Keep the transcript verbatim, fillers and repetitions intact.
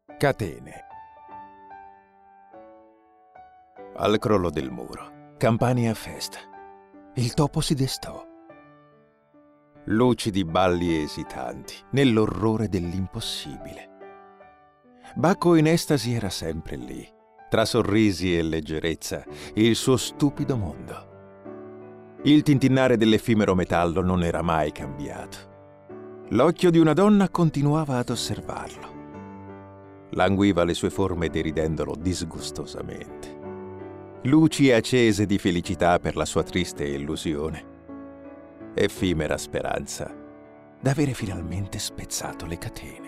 Catene. Al crollo del muro, campane a festa. Il topo si destò. Lucidi balli esitanti, nell'orrore dell'impossibile. Bacco in estasi era sempre lì, tra sorrisi e leggerezza, il suo stupido mondo. Il tintinnare dell'effimero metallo non era mai cambiato. L'occhio di una donna continuava ad osservarlo. Languiva le sue forme deridendolo disgustosamente. Luci accese di felicità per la sua triste illusione. Effimera speranza d'avere finalmente spezzato le catene.